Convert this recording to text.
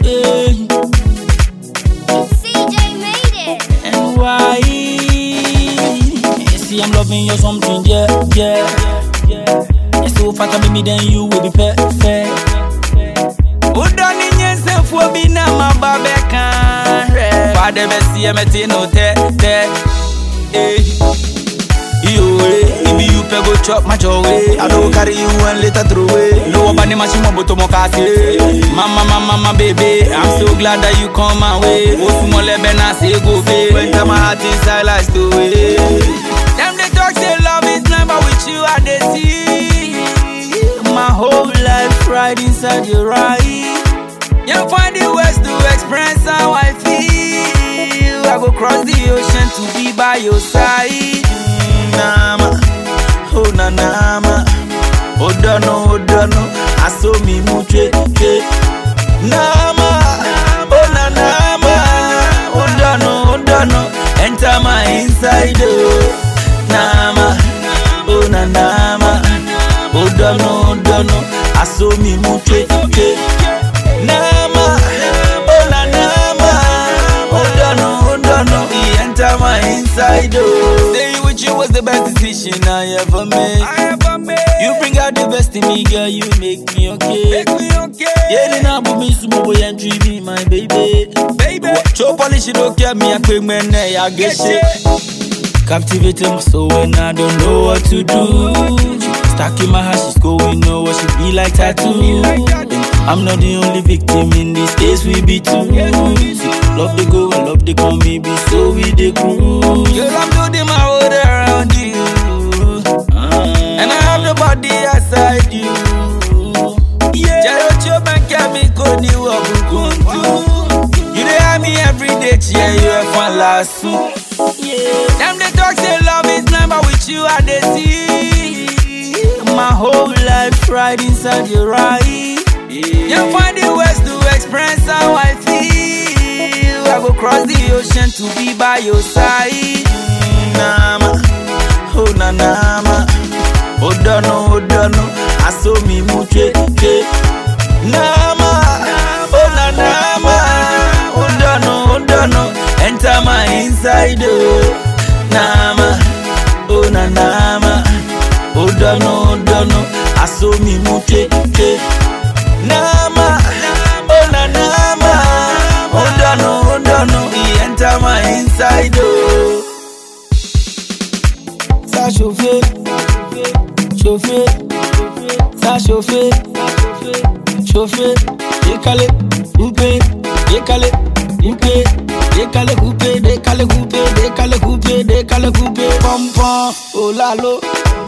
Hey. CJ made it. And why? See, I'm loving you something, yeah. It's so fat, baby, then you will be perfect. Udani nyense fuobi na mababeka. Father, Bessie, Metino, te. Yo, if you pay go chop my way, I don't carry you and later throw away. No one machine moto mokasi. Mama, baby, I'm so glad that you come my way. Osumo lebena say go be. When time my heart is silent to it. Them they talk say love is blind, but with you I they see. My whole life right inside your eye. You find the words to express how I feel. I go cross the ocean to be by your side. Nama, oh na nama, odono, I saw me muche, nama, oh na nama, odono, enter my inside, oh, nama, oh na nama, odono, I saw me muche, nama, oh na nama, odono, he enter my inside, oh. You was the best decision I ever made. You bring out the best in me, girl. You make me okay. Yeah, then I put me some boy and treat me, my baby. Show polish, you don't care me. I quick man, I get shit. Captivating my soul when I don't know what to do. Stuck in my heart, she's going know what she be like tattoo. I'm not the only victim in this case, we be two. Love they go and love they come, maybe so we they cruise. Girl, I'm doing my world around you, and I have nobody outside you. Jarocho Bankami Kodi Wabukuntu. You dey have me every day, yeah, you have fun last suit. Them they talk say love is blind, but with you I they see. My whole life right inside your eye. You find the words to express how I feel. I go cross the ocean to be by your side. Nama, oh na nama, odono, I saw me muche, nama, oh na nama, odono, enter my inside, oh, nama, oh na nama, odono, I saw me muche, nama, oh na nama, odono, he enter my inside, oh. Ça chauffe, ça chauffe, décalé, coupé, coupé, pom pom, oh lalo,